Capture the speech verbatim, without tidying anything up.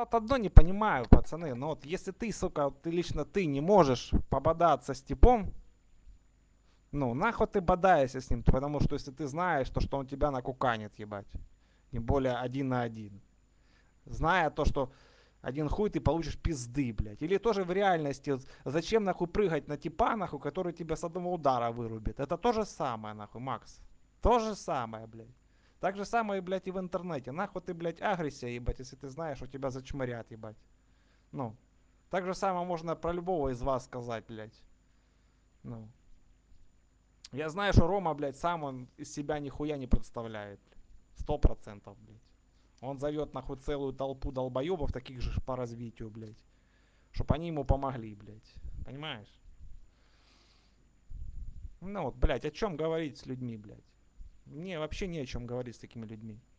вот одно не понимаю, пацаны. Но вот если ты, сука, вот ты лично ты не можешь пободаться с типом, ну, нахуй ты бодаешься с ним, потому что если ты знаешь, то что он тебя накуканит, ебать. Тем более один на один. Зная то, что один хуй ты получишь пизды, блядь. Или тоже в реальности, вот зачем нахуй прыгать на типа, нахуй, который тебя с одного удара вырубит. Это то же самое, нахуй, Макс. То же самое, блядь. Так же самое, блядь, и в интернете. Нахуй ты, блядь, агрессия, ебать, если ты знаешь, что тебя зачморят, ебать. Ну. Так же самое можно про любого из вас сказать, блядь. Ну. Я знаю, что Рома, блядь, сам он из себя нихуя не представляет. Сто процентов, блядь. Он зовет нахуй целую толпу долбоебов, таких же по развитию, блядь. Чтоб они ему помогли, блядь. Понимаешь? Ну вот, блядь, о чем говорить с людьми, блядь? Мне вообще не о чем говорить с такими людьми.